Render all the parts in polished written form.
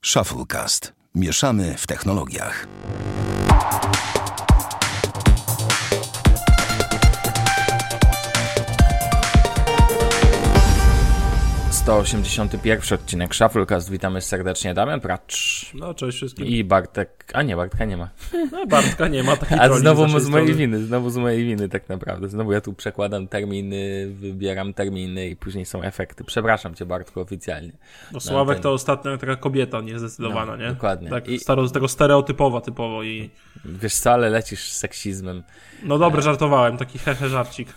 Shufflecast. Mieszamy w technologiach. ...181 odcinek Shufflecast. Witamy serdecznie. Damian Pracz. No, cześć wszystkim. I Bartek... A nie, Bartka nie ma. No, Bartka nie ma. Taki a znowu z mojej winy tak naprawdę. Znowu ja tu przekładam terminy, wybieram terminy i później są efekty. Przepraszam cię, Bartku, oficjalnie. No, Sławek to ostatnia taka kobieta niezdecydowana, nie? Dokładnie. Tak, tego stereotypowa typowo i... Wiesz co, ale lecisz z seksizmem. No dobrze, żartowałem, taki żarcik.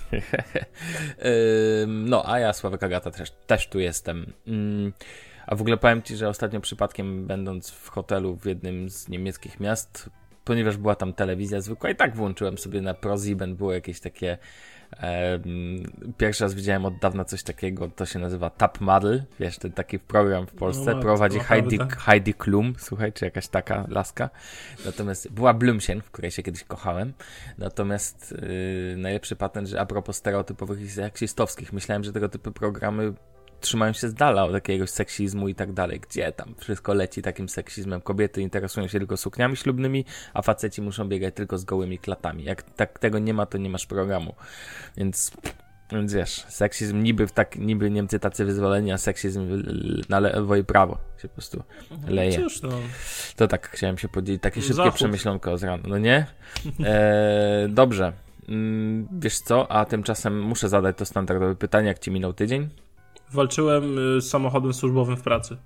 No, a ja, Sławek Agata, też tu jestem. A w ogóle powiem ci, że ostatnio przypadkiem będąc w hotelu w jednym z niemieckich miast, ponieważ była tam telewizja zwykła i tak włączyłem sobie na ProSieben, było jakieś takie pierwszy raz widziałem od dawna coś takiego, to się nazywa Top Model, wiesz, ten taki program w Polsce, prowadzi Heidi Klum, słuchaj, czy jakaś taka laska, natomiast była Blümchen, w której się kiedyś kochałem, natomiast najlepszy patent, że a propos stereotypowych i seksistowskich, myślałem, że tego typu programy trzymają się z dala od jakiegoś seksizmu i tak dalej. Gdzie tam wszystko leci takim seksizmem? Kobiety interesują się tylko sukniami ślubnymi, a faceci muszą biegać tylko z gołymi klatami. Jak tak tego nie ma, to nie masz programu. Więc wiesz, seksizm niby Niemcy tacy wyzwoleni, a seksizm na lewo i prawo się po prostu leje. Cóż, no. To tak chciałem się podzielić. Takie szybkie przemyślonko z rana. No nie? Dobrze. Wiesz co? A tymczasem muszę zadać to standardowe pytanie, jak ci minął tydzień? Walczyłem z samochodem służbowym w pracy.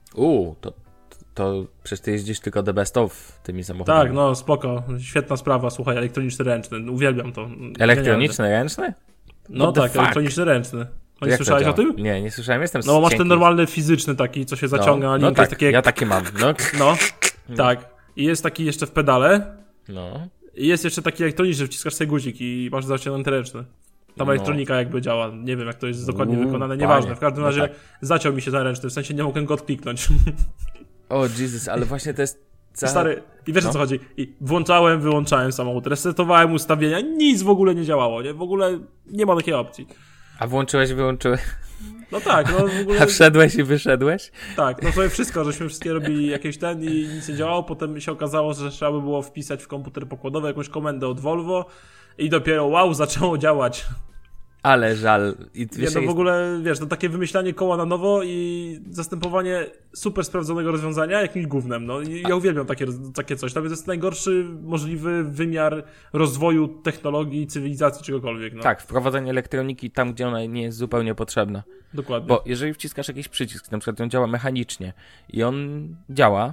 To przecież ty jeździsz tylko the best of tymi samochodami. Tak, no spoko. Świetna sprawa, słuchaj, elektroniczny ręczny. Uwielbiam to. Elektroniczny ręczny? No tak, elektroniczny ręczny. Nie słyszałeś o tym? Nie słyszałem, jestem No masz ten normalny fizyczny taki, co się zaciąga, a linka tak, jest takie... ja taki mam. No, tak. I jest taki jeszcze w pedale. No. I jest jeszcze taki elektroniczny, wciskasz sobie guzik i masz zaciągnięty ręczny. Tam elektronika jakby działa, nie wiem jak to jest dokładnie wykonane, nieważne, w każdym razie zaciął mi się ten ręczny, w sensie nie mogłem go odkliknąć. O Jesus, ale właśnie to jest... Stary, i wiesz o co chodzi, i włączałem, wyłączałem samochód, resetowałem ustawienia, nic w ogóle nie działało, nie? W ogóle nie ma takiej opcji. A wyłączyłeś? No tak, no w ogóle... A wszedłeś i wyszedłeś? Tak, no sobie wszystko, żeśmy wszystkie robili jakieś i nic nie działało, potem się okazało, że trzeba by było wpisać w komputer pokładowy jakąś komendę od Volvo i dopiero zaczęło działać. Ale żal. W ogóle, wiesz, to takie wymyślanie koła na nowo i zastępowanie super sprawdzonego rozwiązania jakimś gównem, no. Ja uwielbiam takie coś. Nawet to jest najgorszy możliwy wymiar rozwoju technologii, cywilizacji, czegokolwiek, no. Tak, wprowadzenie elektroniki tam, gdzie ona nie jest zupełnie potrzebna. Dokładnie. Bo jeżeli wciskasz jakiś przycisk, na przykład on działa mechanicznie i on działa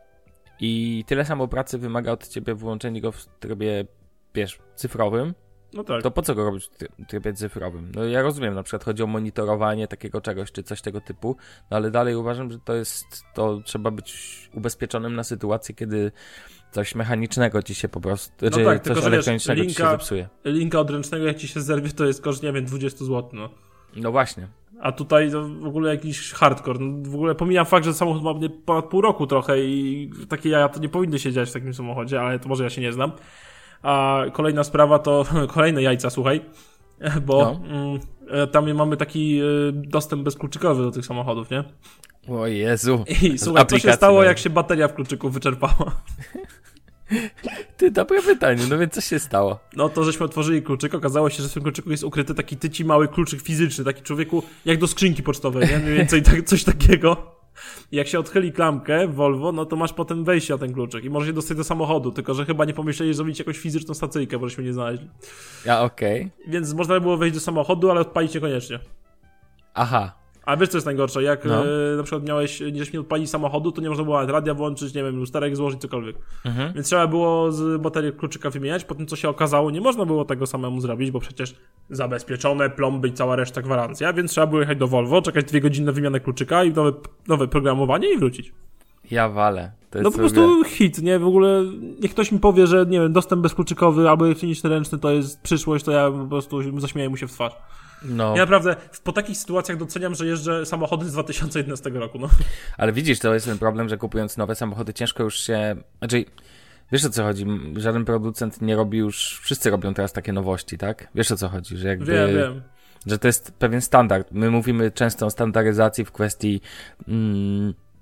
i tyle samo pracy wymaga od ciebie włączenie go w trybie, wiesz, cyfrowym, no tak. To po co go robić w trybie cyfrowym? No ja rozumiem, na przykład chodzi o monitorowanie takiego czegoś, czy coś tego typu, no ale dalej uważam, że to trzeba być ubezpieczonym na sytuację, kiedy coś mechanicznego ci się po prostu, no czy tak, coś tylko, elektronicznego ci się zepsuje. Linka odręcznego jak ci się zerwie, to jest koszt, nie wiem, 20 zł, no. No właśnie. A tutaj to w ogóle jakiś hardcore. No, w ogóle pomijam fakt, że samochód ma ponad pół roku trochę i takie jaja to nie powinny się dziać w takim samochodzie, ale to może ja się nie znam. A kolejna sprawa to kolejne jajca, słuchaj, bo tam mamy taki dostęp bezkluczykowy do tych samochodów, nie? O Jezu. I słuchaj, co się stało, jak się bateria w kluczyku wyczerpała? Ty, dobre pytanie, no więc co się stało? No to, żeśmy otworzyli kluczyk, okazało się, że w tym kluczyku jest ukryty taki tyci mały kluczyk fizyczny, taki człowieku jak do skrzynki pocztowej, nie? Mniej więcej coś takiego. I jak się odchyli klamkę w Volvo, no to masz potem wejście na ten kluczyk i możesz się dostać do samochodu, tylko że chyba nie pomyśleli zrobić jakąś fizyczną stacyjkę, bo żeśmy nie znaleźli. Okej. Więc można by było wejść do samochodu, ale odpalić niekoniecznie. Aha. A wiesz co jest najgorsze? Jak na przykład żeś nie odpalić samochodu, to nie można było nawet radia włączyć, nie wiem, lusterek złożyć, cokolwiek. Więc trzeba było z baterii kluczyka wymieniać. Potem co się okazało, nie można było tego samemu zrobić, bo przecież zabezpieczone, plomby i cała reszta gwarancja, więc trzeba było jechać do Volvo, czekać 2 godziny na wymianę kluczyka i nowe programowanie i wrócić. Ja walę. No po prostu hit, nie? W ogóle niech ktoś mi powie, że nie wiem, dostęp bezkluczykowy albo elektroniczny ręczny to jest przyszłość, to ja po prostu zaśmieję mu się w twarz. No. Ja naprawdę po takich sytuacjach doceniam, że jeżdżę samochody z 2011 roku, no. Ale widzisz, to jest ten problem, że kupując nowe samochody ciężko już się... Znaczy, wiesz o co chodzi? Żaden producent nie robi już... Wszyscy robią teraz takie nowości, tak? Wiesz o co chodzi? Że jakby... Wiem. Że to jest pewien standard. My mówimy często o standaryzacji w kwestii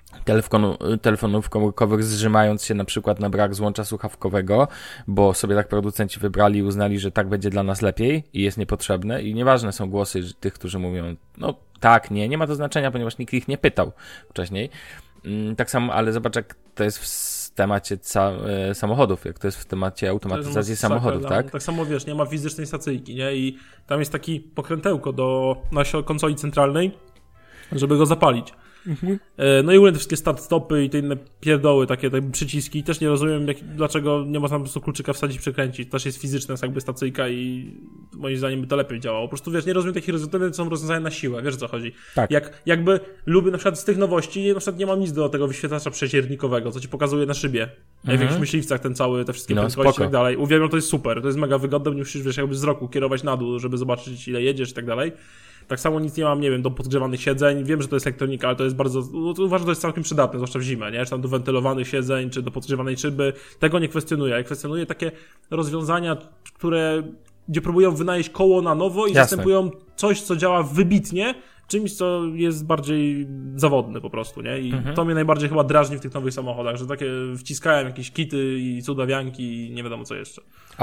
telefonów komórkowych, zrzymając się na przykład na brak złącza słuchawkowego, bo sobie tak producenci wybrali i uznali, że tak będzie dla nas lepiej i jest niepotrzebne i nieważne są głosy tych, którzy mówią, no tak, nie ma to znaczenia, ponieważ nikt ich nie pytał wcześniej. Tak samo, ale zobacz, jak to jest w temacie samochodów, jak to jest w temacie automatyzacji samochodów, tak? Tak samo, wiesz, nie ma fizycznej stacyjki, nie? I tam jest taki pokrętełko na konsoli centralnej, żeby go zapalić. No i ogólnie te wszystkie start-stopy i te inne pierdoły, takie przyciski, też nie rozumiem, dlaczego nie można po prostu kluczyka wsadzić i przekręcić. To też jest fizyczna jakby stacyjka i moim zdaniem by to lepiej działało. Po prostu, wiesz, nie rozumiem takich rozwiązań, co są rozwiązane na siłę, wiesz o co chodzi. Tak. Jakby lubię na przykład z tych nowości, na przykład nie mam nic do tego wyświetlacza przeciernikowego, co ci pokazuje na szybie. Jak w jakichś myśliwcach te wszystkie prędkości i tak dalej. Uwielbiam, to jest super, to jest mega wygodne, nie musisz, wiesz, jakby wzroku kierować na dół, żeby zobaczyć ile jedziesz i tak dalej. Tak samo nic nie mam, nie wiem, do podgrzewanych siedzeń. Wiem, że to jest elektronika, ale to jest bardzo... Uważam, że to jest całkiem przydatne, zwłaszcza w zimę, nie? Czy tam do wentylowanych siedzeń, czy do podgrzewanej szyby. Tego nie kwestionuję. Ja kwestionuję takie rozwiązania, gdzie próbują wynaleźć koło na nowo i zastępują coś, co działa wybitnie, czymś, co jest bardziej zawodne po prostu, nie? I to mnie najbardziej chyba drażni w tych nowych samochodach, że takie wciskałem jakieś kity i cudawianki i nie wiadomo co jeszcze.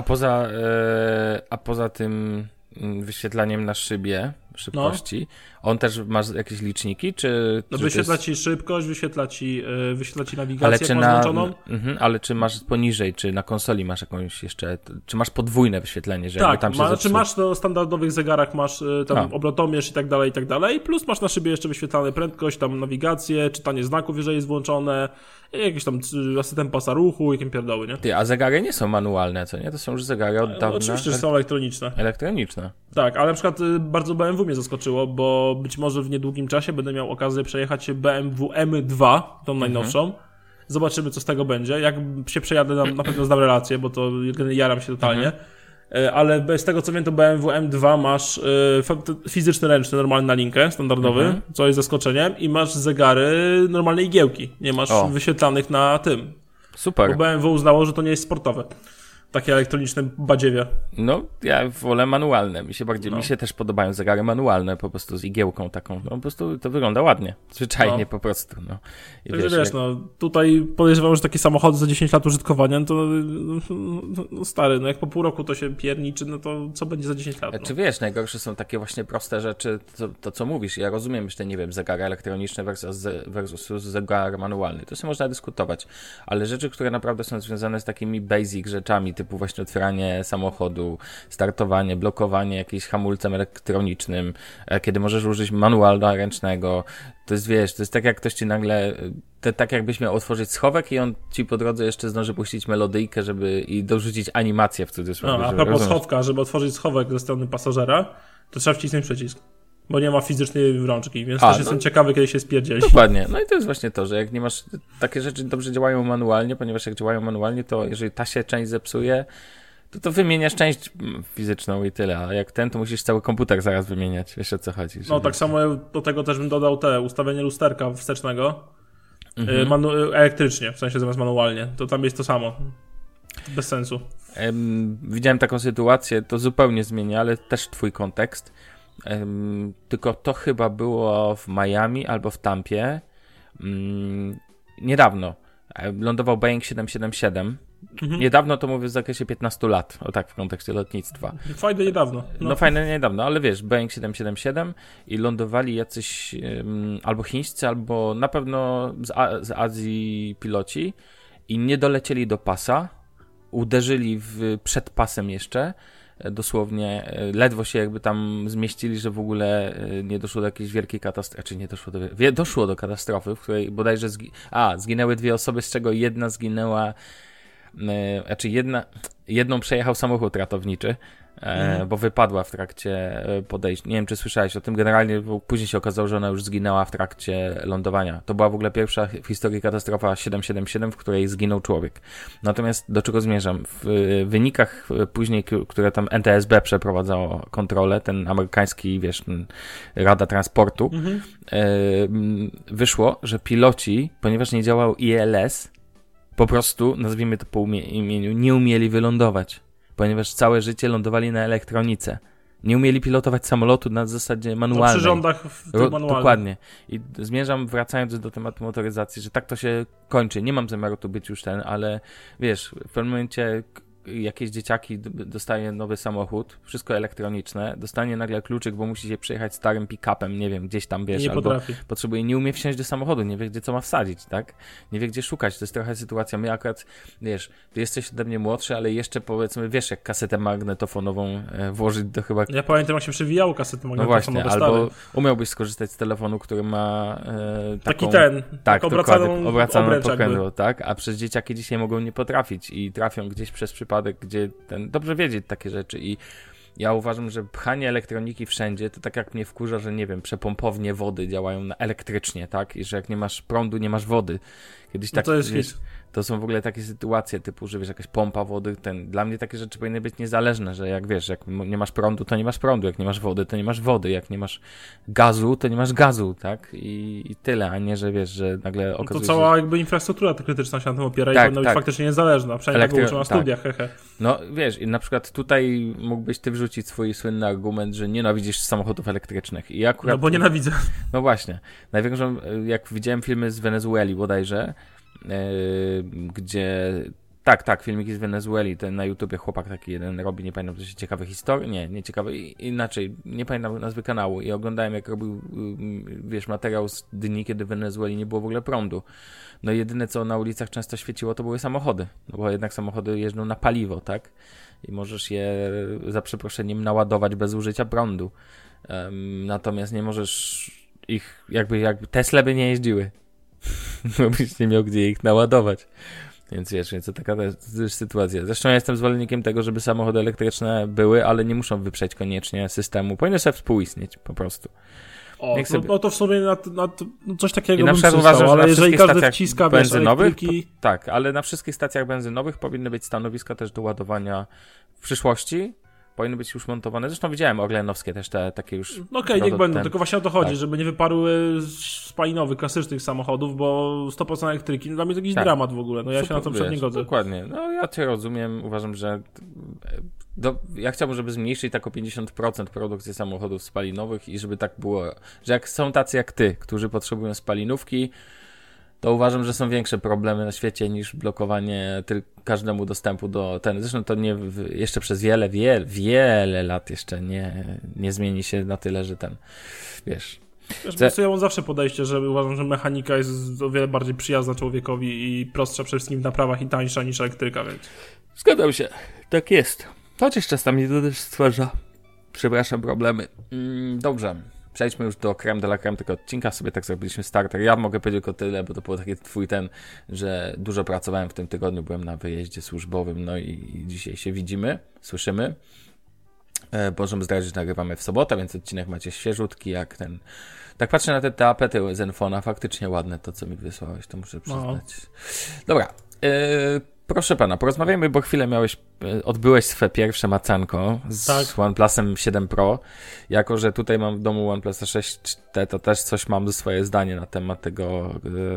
A poza tym wyświetlaniem na szybie szybkości, on też masz jakieś liczniki, czy... No wyświetla ci szybkość, wyświetla ci nawigację, jak masz włączoną. Ale czy masz poniżej, czy na konsoli masz jakąś jeszcze, czy masz podwójne wyświetlenie, że tak, tam się czy masz na standardowych zegarach, masz tam obrotomierz i tak dalej, plus masz na szybie jeszcze wyświetlane prędkość, tam nawigację, czytanie znaków, jeżeli jest włączone, jakieś tam asystent pasa ruchu, jakie pierdoły, nie? A zegary nie są manualne, co nie? To są już zegary od dawna. Oczywiście, że są elektroniczne. Elektroniczne. Tak, ale na przykład bardzo BMW mnie zaskoczyło, bo być może w niedługim czasie będę miał okazję przejechać się BMW M2, tą najnowszą. Zobaczymy, co z tego będzie. Jak się przejadę, na pewno znam relację, bo to jaram się totalnie. Ale z tego co wiem, to BMW M2 masz fizyczny ręczny, normalny na linkę, standardowy, co jest zaskoczeniem, i masz zegary normalnej igiełki. Nie masz wyświetlanych na tym. Super. Bo BMW uznało, że to nie jest sportowe. Takie elektroniczne badziewie. No, ja wolę manualne. Mi się też podobają zegary manualne, po prostu z igiełką taką. No, po prostu to wygląda ładnie. Zwyczajnie po prostu. No. I wiesz, tutaj podejrzewam, że takie samochody za 10 lat użytkowania, to stary, jak po pół roku to się pierniczy, no to co będzie za 10 lat? Czy wiesz, najgorsze są takie właśnie proste rzeczy, to co mówisz. Ja rozumiem jeszcze, nie wiem, zegary elektroniczne versus zegar manualny. To sobie można dyskutować. Ale rzeczy, które naprawdę są związane z takimi basic rzeczami, typu właśnie otwieranie samochodu, startowanie, blokowanie jakimś hamulcem elektronicznym, kiedy możesz użyć manuala ręcznego. To jest, wiesz, to jest tak, jak ktoś ci nagle, tak jakbyś miał otworzyć schowek i on ci po drodze jeszcze zdąży puścić melodyjkę, i dorzucić animację w cudzysłowie. A propos schowka, żeby otworzyć schowek ze strony pasażera, to trzeba wcisnąć przycisk. Bo nie ma fizycznej rączki, więc też jestem ciekawy, kiedy się spierdzieli. Dokładnie. No i to jest właśnie to, że jak nie masz... Takie rzeczy dobrze działają manualnie, ponieważ jak działają manualnie, to jeżeli ta się część zepsuje, to wymieniasz część fizyczną i tyle, a jak to musisz cały komputer zaraz wymieniać. Wiesz, o co chodzi. No tak samo do tego też bym dodał ustawienie lusterka wstecznego elektrycznie, w sensie zamiast manualnie. To tam jest to samo. Bez sensu. Widziałem taką sytuację, to zupełnie zmienia, ale też twój kontekst. Tylko to chyba było w Miami albo w Tampie niedawno. Lądował Boeing 777. Niedawno to mówię w zakresie 15 lat, o tak, w kontekście lotnictwa. Fajne niedawno. No fajne niedawno, ale wiesz, Boeing 777 i lądowali jacyś albo chińscy, albo na pewno z Azji piloci i nie dolecieli do pasa, uderzyli przed pasem jeszcze, dosłownie ledwo się jakby tam zmieścili, że w ogóle nie doszło do jakiejś wielkiej katastrofy, czy nie doszło doszło do katastrofy, w której bodajże zginęły 2 osoby, z czego jedna zginęła, jedną przejechał samochód ratowniczy, bo wypadła w trakcie podejścia. Nie wiem, czy słyszałeś o tym, generalnie bo później się okazało, że ona już zginęła w trakcie lądowania. To była w ogóle pierwsza w historii katastrofa 777, w której zginął człowiek. Natomiast do czego zmierzam? W wynikach później, które tam NTSB przeprowadzało kontrolę, ten amerykański, wiesz, Rada Transportu, wyszło, że piloci, ponieważ nie działał ILS, po prostu, nazwijmy to po imieniu, nie umieli wylądować, ponieważ całe życie lądowali na elektronice. Nie umieli pilotować samolotu na zasadzie manualnej. Przy rządach manualnych. Dokładnie. I zmierzam, wracając do tematu motoryzacji, że tak to się kończy. Nie mam zamiaru tu być już ale wiesz, w pewnym momencie jakieś dzieciaki dostaje nowy samochód, wszystko elektroniczne, dostanie nagle kluczyk, bo musi się przejechać starym pick-upem, nie wiem, gdzieś tam, wiesz, nie albo potrafi. potrzebuje, nie umie wsiąść do samochodu, nie wie, gdzie co ma wsadzić, tak? Nie wie, gdzie szukać. To jest trochę sytuacja, my akurat, wiesz, ty jesteś ode mnie młodszy, ale jeszcze powiedzmy, wiesz, jak kasetę magnetofonową włożyć do chyba... Ja pamiętam, jak się przewijało kasety magnetofonowe. No właśnie, albo umiałbyś skorzystać z telefonu, który ma taką... Tak, obracaną pokrętło, tak? A przez dzieciaki dzisiaj mogą nie potrafić i trafią gdzieś przez przypadek, gdzie dobrze wiedzieć takie rzeczy i ja uważam, że pchanie elektroniki wszędzie, to tak jak mnie wkurza, że nie wiem, przepompownie wody działają elektrycznie, tak? I że jak nie masz prądu, nie masz wody. Kiedyś tak, to jest to są w ogóle takie sytuacje typu, że wiesz, jakaś pompa wody, dla mnie takie rzeczy powinny być niezależne, że jak wiesz, jak nie masz prądu, to nie masz prądu, jak nie masz wody, to nie masz wody, jak nie masz gazu, to nie masz gazu, tak? I tyle, a nie, że wiesz, że nagle okazuje się... To cała jakby infrastruktura krytyczna się na tym opiera i powinna być faktycznie niezależna, przynajmniej tak było uczone na studiach, hehe. No wiesz, i na przykład tutaj mógłbyś ty wrzucić swój słynny argument, że nienawidzisz samochodów elektrycznych. I akurat... No bo nienawidzę. No właśnie. Największą, jak widziałem filmy z Wenezueli bodajże, gdzie... Tak, filmiki z Wenezueli, ten na YouTubie chłopak taki jeden robi, nie pamiętam, coś ciekawe historie, nie ciekawe, inaczej, nie pamiętam nazwy kanału i oglądałem, jak robił, wiesz, materiał z dni, kiedy w Wenezueli nie było w ogóle prądu. No jedyne, co na ulicach często świeciło, to były samochody, no bo jednak samochody jeżdżą na paliwo, tak? I możesz je, za przeproszeniem, naładować bez użycia prądu. Natomiast nie możesz ich, jakby Tesla by nie jeździły, bo byś nie miał gdzie ich naładować. Więc wiesz, to taka też sytuacja. Zresztą ja jestem zwolennikiem tego, żeby samochody elektryczne były, ale nie muszą wyprzeć koniecznie systemu. Powinny sobie współistnieć po prostu. No to w sumie coś takiego bym przystał, uważam, że ale na jeżeli każdy stacjach wciska benzynowych, elektryki... tak, ale na wszystkich stacjach benzynowych powinny być stanowiska też do ładowania w przyszłości. Powinny być już montowane. Zresztą widziałem orlenowskie też te takie już... Okej, niech będą, tylko właśnie o to chodzi, żeby nie wyparły spalinowych, klasycznych samochodów, bo 100% elektryki, dla mnie to jakiś dramat w ogóle. No ja się na to nie godzę. Dokładnie. No ja cię rozumiem. Uważam, że ja chciałbym, żeby zmniejszyć tak o 50% produkcję samochodów spalinowych i żeby tak było, że jak są tacy jak ty, którzy potrzebują spalinówki, to uważam, że są większe problemy na świecie niż blokowanie każdemu dostępu do Zresztą to nie jeszcze przez wiele lat jeszcze nie zmieni się na tyle, że wiesz. Po prostu ja mam zawsze podejście, że uważam, że mechanika jest o wiele bardziej przyjazna człowiekowi i prostsza przede wszystkim w naprawach i tańsza niż elektryka, więc... Zgadzam się, tak jest. Chociaż czasami to też stwarza, problemy. Dobrze. Przejdźmy już do creme de la creme tego odcinka, sobie tak zrobiliśmy starter. Ja mogę powiedzieć tylko tyle, bo to był taki że dużo pracowałem w tym tygodniu, byłem na wyjeździe służbowym, no i dzisiaj się widzimy, słyszymy. Możemy zdradzić, że nagrywamy w sobotę, więc odcinek macie świeżutki, jak ten... Tak patrzę na te tapety Zenfona, faktycznie ładne to, co mi wysłałeś, to muszę przyznać. Dobra, proszę pana, porozmawiajmy, bo chwilę odbyłeś swoje pierwsze macanko z OnePlusem 7 Pro. Jako że tutaj mam w domu OnePlusa 6T, to też coś mam swoje zdanie na temat tego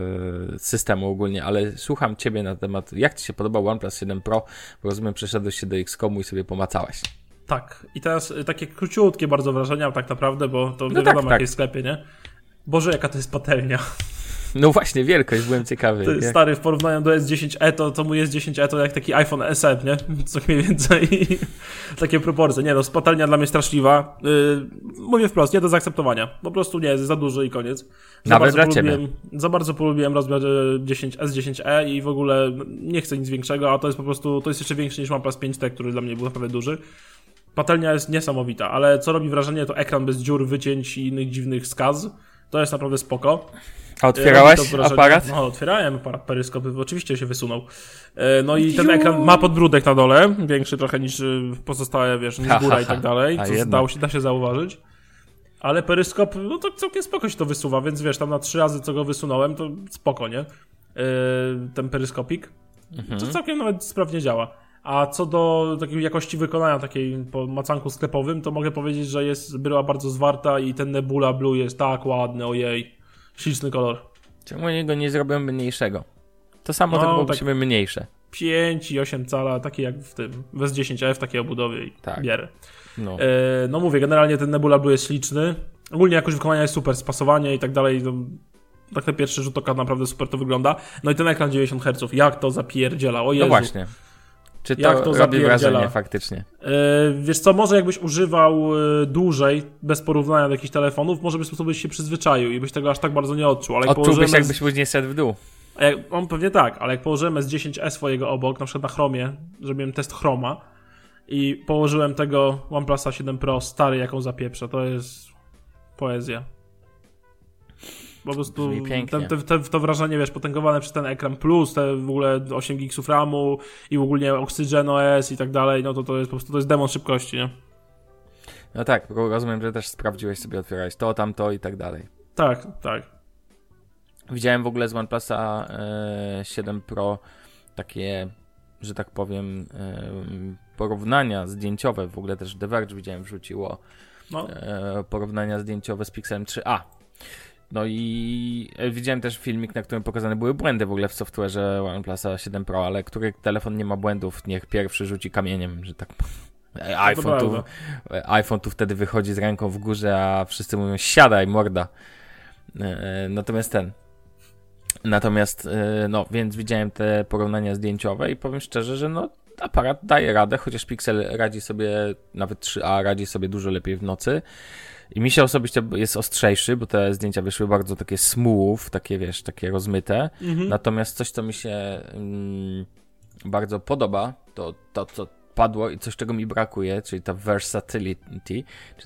systemu ogólnie, ale słucham ciebie na temat, jak ci się podobał OnePlus 7 Pro, bo rozumiem, przeszedłeś się do X-Comu i sobie pomacałeś. Tak, i teraz takie króciutkie bardzo wrażenia tak naprawdę, bo to wiadomo jakieś sklepie, nie? Boże, jaka to jest patelnia. No właśnie, wielkość, byłem ciekawy. Stary, w porównaniu do S10e, to mój S10e to jak taki iPhone SE, nie? Co mniej więcej takie proporcje. Nie no, patelnia dla mnie straszliwa. Mówię wprost, nie do zaakceptowania. Po prostu nie, jest za duży i koniec. Nawet dla ciebie. Za bardzo polubiłem rozmiar S10e i w ogóle nie chcę nic większego, a to jest po prostu, to jest jeszcze większy niż OnePlus 5T, który dla mnie był naprawdę duży. Patelnia jest niesamowita, ale co robi wrażenie, to ekran bez dziur, wycięć i innych dziwnych skaz. To jest naprawdę spoko. A otwierałeś aparat? No, otwierałem aparat, peryskop oczywiście się wysunął. No i ten ekran ma podbródek na dole, większy trochę niż pozostałe, wiesz, niż góra i tak dalej, co da się zauważyć. Ale peryskop, no to całkiem spoko się to wysuwa, więc wiesz, tam na 3 razy co go wysunąłem, to spoko, nie? Ten peryskopik. To całkiem nawet sprawnie działa. A co do takiej jakości wykonania takiej po macanku sklepowym, to mogę powiedzieć, że była bardzo zwarta i ten Nebula Blue jest tak ładny, ojej, śliczny kolor. Czemu niego nie zrobiłem mniejszego? To samo tylko byłoby mniejsze. 5,8 cala, takie jak w tym w S10e w takiej obudowie i tak. bierę. No Mówię, generalnie ten Nebula Blue jest śliczny. Ogólnie jakość wykonania jest super, spasowanie i tak dalej. Tak na pierwszy rzut oka naprawdę super to wygląda. No i ten ekran 90 Hz, jak to zapierdziela, o Jezu. No właśnie. Czy to robi wrażenie faktycznie? Wiesz co, może jakbyś używał dłużej, bez porównania do jakichś telefonów, może byś się przyzwyczaił i byś tego aż tak bardzo nie odczuł. Ale odczułbyś jakbyś później szedł w dół. On pewnie tak, ale jak położyłem S10e swojego obok, na przykład na Chromie, zrobiłem test Chroma i położyłem tego OnePlusa 7 Pro stary, jaką zapieprza, to jest poezja. Po prostu to wrażenie, wiesz, potęgowane przez ten ekran plus, te w ogóle 8 GB RAMu i ogólnie Oxygen OS i tak dalej, no to jest po prostu, to jest demon szybkości, nie? No tak, rozumiem, że też sprawdziłeś sobie, otwierałeś to, tamto i tak dalej. Tak. Widziałem w ogóle z OnePlusa 7 Pro takie, że tak powiem, porównania zdjęciowe, w ogóle też The Verge widziałem wrzuciło porównania zdjęciowe z Pixelem 3a. No i widziałem też filmik, na którym pokazane były błędy w ogóle w software'ze OnePlusa 7 Pro, ale który telefon nie ma błędów, niech pierwszy rzuci kamieniem, że tak iPhone tu wtedy wychodzi z ręką w górze, a wszyscy mówią siadaj, morda. Więc widziałem te porównania zdjęciowe i powiem szczerze, że aparat daje radę, chociaż Pixel radzi sobie, nawet 3a radzi sobie dużo lepiej w nocy. I mi się osobiście jest ostrzejszy, bo te zdjęcia wyszły bardzo takie smooth, takie wiesz, takie rozmyte. Natomiast coś, co mi się bardzo podoba, to co padło i coś, czego mi brakuje, czyli ta versatility,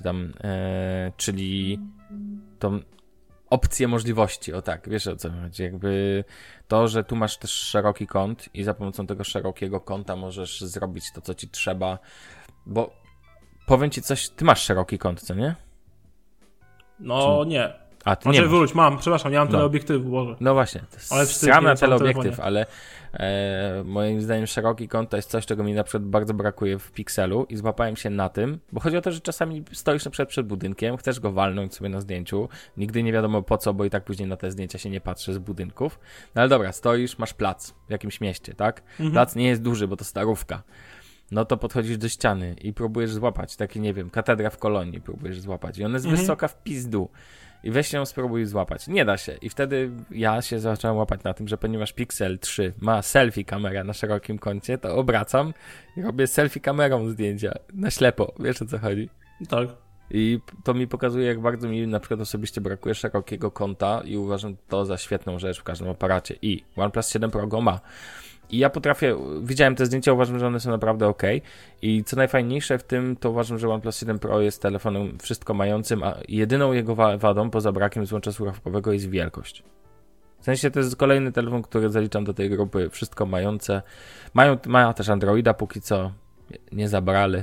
czyli tą opcję możliwości, o tak, wiesz o co chodzi, jakby to, że tu masz też szeroki kąt i za pomocą tego szerokiego kąta możesz zrobić to, co ci trzeba, bo powiem ci coś, ty masz szeroki kąt, co nie? No nie. A ty nie przepraszam, nie mam teleobiektywu, Boże. No właśnie, sam na teleobiektyw, ale moim zdaniem szeroki kąt to jest coś, czego mi na przykład bardzo brakuje w Pixelu i złapałem się na tym, bo chodzi o to, że czasami stoisz na przykład przed budynkiem, chcesz go walnąć sobie na zdjęciu, nigdy nie wiadomo po co, bo i tak później na te zdjęcia się nie patrzy z budynków, no ale dobra, stoisz, masz plac w jakimś mieście, tak? Plac nie jest duży, bo to starówka. No to podchodzisz do ściany i próbujesz złapać, taki nie wiem, katedra w Kolonii próbujesz złapać i ona jest wysoka w pizdu. I weź ją spróbuj złapać. Nie da się. I wtedy ja się zacząłem łapać na tym, że ponieważ Pixel 3 ma selfie kamerę na szerokim kącie, to obracam i robię selfie kamerą zdjęcia na ślepo. Wiesz o co chodzi? Tak. I to mi pokazuje, jak bardzo mi na przykład osobiście brakuje szerokiego kąta i uważam to za świetną rzecz w każdym aparacie. I OnePlus 7 Pro go ma. I ja widziałem te zdjęcia, uważam, że one są naprawdę okej. I co najfajniejsze w tym, to uważam, że OnePlus 7 Pro jest telefonem wszystko mającym, a jedyną jego wadą, poza brakiem złącza słuchawkowego, jest wielkość. W sensie to jest kolejny telefon, który zaliczam do tej grupy wszystko mające. Ma też Androida, póki co nie zabrali,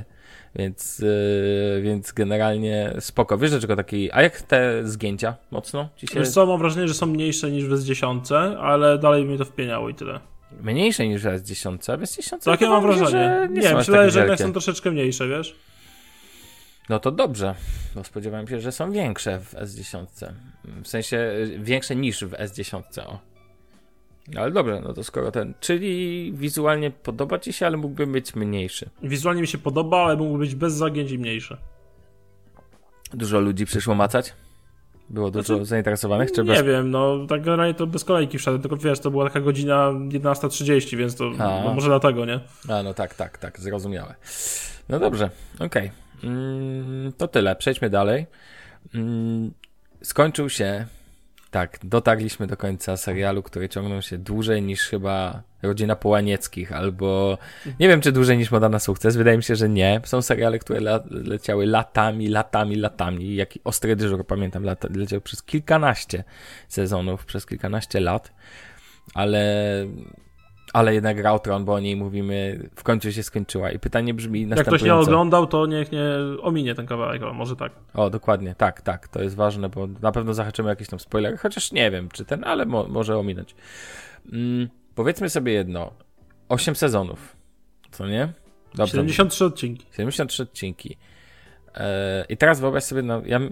więc generalnie spoko. Wiesz dlaczego taki... A jak te zgięcia mocno ci się... Wiesz co, mam wrażenie, że są mniejsze niż w S10, ale dalej mnie to wpieniało i tyle. Mniejsze niż w S10, a w S10 tak, ja mam wrażenie, że nie myślę, że jednak są troszeczkę mniejsze, wiesz? No to dobrze, bo spodziewałem się, że są większe w S10. W sensie większe niż w S10. O. Ale dobrze, no to skoro czyli wizualnie podoba ci się, ale mógłby być mniejszy. Wizualnie mi się podoba, ale mógłby być bez zagięć i mniejszy. Dużo ludzi przyszło macać? Było dużo zainteresowanych? Czy nie wiem, no tak generalnie to bez kolejki wszedłem, tylko wiesz, to była taka godzina 11:30, więc to może dlatego, nie? A, no tak, zrozumiałe. No dobrze, okej. To tyle, przejdźmy dalej. Skończył się, dotarliśmy do końca serialu, który ciągnął się dłużej niż chyba Rodzina Połanieckich, albo nie wiem, czy dłużej niż Moda na sukces, wydaje mi się, że nie. Są seriale, które leciały latami, jaki Ostry dyżur, pamiętam, leciał przez kilkanaście sezonów, przez kilkanaście lat, ale jednak Gra o Tron, bo o niej mówimy, w końcu się skończyła i pytanie brzmi następująco. Jak ktoś nie oglądał, to niech nie ominie ten kawałek, może tak. O, dokładnie, tak, to jest ważne, bo na pewno zahaczymy jakieś tam spoilery, chociaż nie wiem, czy ale może ominąć. Powiedzmy sobie jedno, 8 sezonów, co nie? Dobrze. 73 odcinki. 73 odcinki. I teraz wyobraź sobie,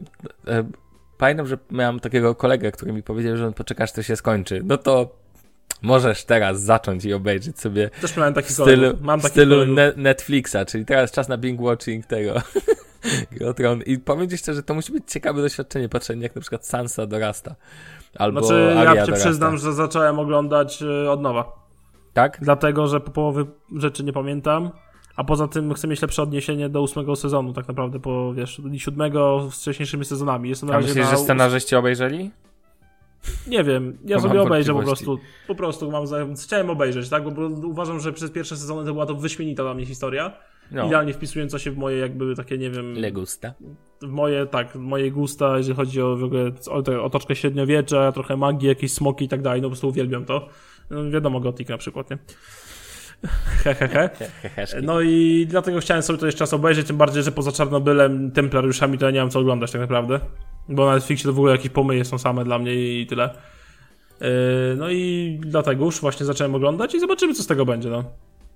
pamiętam, że miałem takiego kolegę, który mi powiedział, że on poczeka, aż to się skończy. No to możesz teraz zacząć i obejrzeć sobie też miałem taki w stylu Netflixa, czyli teraz czas na binge-watching tego Gry o Tron. I powiem ci szczerze, to musi być ciekawe doświadczenie, patrzenie jak na przykład Sansa dorasta. Albo Arya ja ci dorasta. przyznam, że zacząłem oglądać od nowa. Tak? Dlatego, że po połowie rzeczy nie pamiętam, a poza tym chcę mieć lepsze odniesienie do 8 sezonu, tak naprawdę, po 7 z wcześniejszymi sezonami. Jestem a myślisz, że scenarzyści obejrzeli? Nie wiem, ja sobie obejrzę po prostu chciałem obejrzeć, tak, bo uważam, że przez pierwsze sezony to była to wyśmienita dla mnie historia, idealnie wpisująca się w moje jakby takie, nie wiem... Le gusta. W moje gusta, jeżeli chodzi o w ogóle otoczkę średniowiecza, trochę magii, jakieś smoki i tak dalej, no po prostu uwielbiam to. No, wiadomo, Gothic na przykład, nie? No i dlatego chciałem sobie to jeszcze raz obejrzeć, tym bardziej, że poza Czarnobylem, Templariuszami to ja nie mam co oglądać tak naprawdę. Bo na Netflixie to w ogóle jakieś pomyje są same dla mnie i tyle. No i dlatego już właśnie zacząłem oglądać i zobaczymy, co z tego będzie, no.